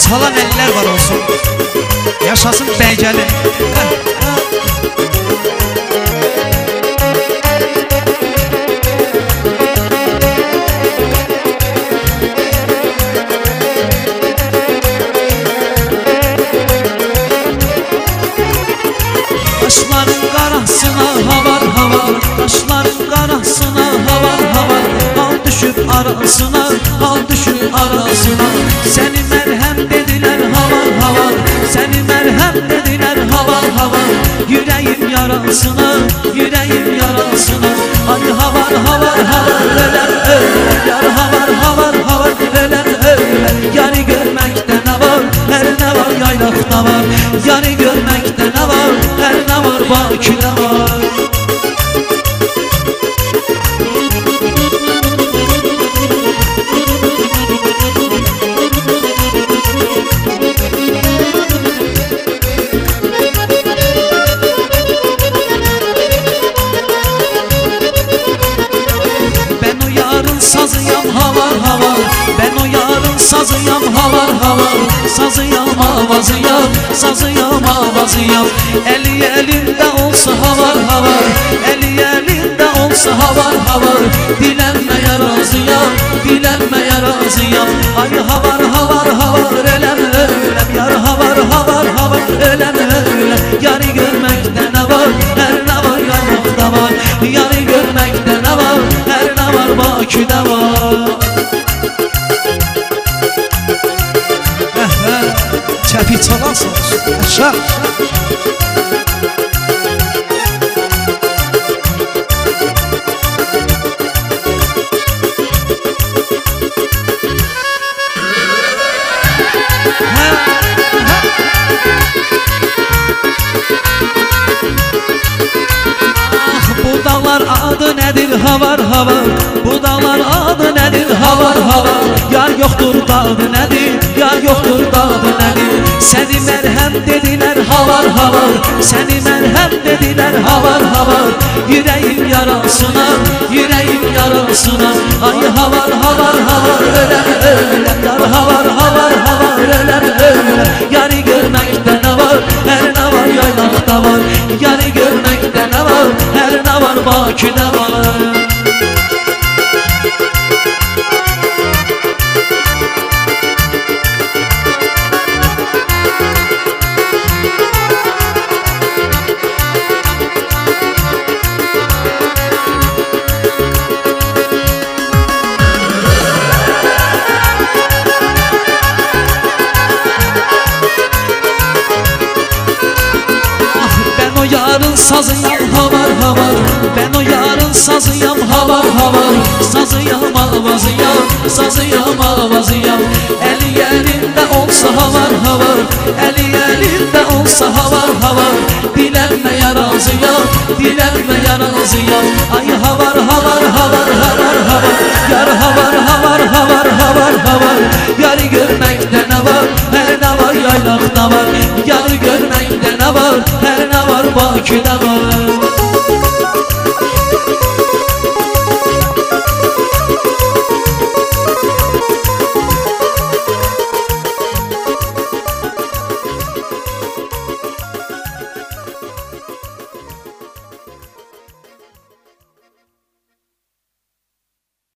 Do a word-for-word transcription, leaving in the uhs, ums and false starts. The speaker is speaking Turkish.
salan eller var olsun. Yaşasın Bəygəli. Qaşların qarasına havar havar, qaşların qarasına havar havar. Hal düşüb arasına, hal düşüb arasına. Səni mərhəm dedilər havar havar, səni mərhəm dedilər havar havar. Yüreğim yarasına, yüreğim yarasına. Ay havar havar havar, öləm öləm. Yar havar havar havar, öləm öləm. Yarı görməkdə nə var, hər nə var yaylaqda var. Yarı görməkdə nə var, hər nə var Bakıda var. Ben o yarın sazıyam havar havar, ben o yarın sazıyam havar havar. Sazıyam avazıyam, sazıyam avazıyam. Eli elinde olsa havar havar, eli elinde olsa havar havar. Dilenmeye razıyam, dilenmeye razıyam. Ay havar havar havar, ölem ölem. Yar havar havar havar, ölem ölem. Yarı görmekte ne var, her ne var yanakta var. Yarı görmekte ne var, her ne var Bakıda var. Çəpi çalarsın aşağı. Bu dağlar adı nedir havar havar, bu dağlar adı nedir havar havar. Yar yoktur dadı nedir, yar yoktur dadı nedir. Seni merhem dediler havar havar, seni merhem dediler havar havar. Yüreğim yarasına, yüreğim yarasına. Ay havar havar havar, ölem ölem. Yar havar havar havar, ölem ölem. Yarı görmekte ne var, her ne var yaylakta var. Yarı görmekte ne var, her ne var Bakıda var. Ben o yarın sazıyam havar havar, ben o yarın sazıyam havar havar. Sazıyam avazıyam, sazıyam avazıyam. Eli elinde olsa havar havar, eli elinde olsa havar havar. Dilenmeye razıyam, dilenmeye razıyam. Ay havar havar havar havar havar. Yar havar havar havar havar havar. Yarı görmekte ne var, her ne var yaylakta var. Yarı görmekte ne var, her ne var Bakıda var.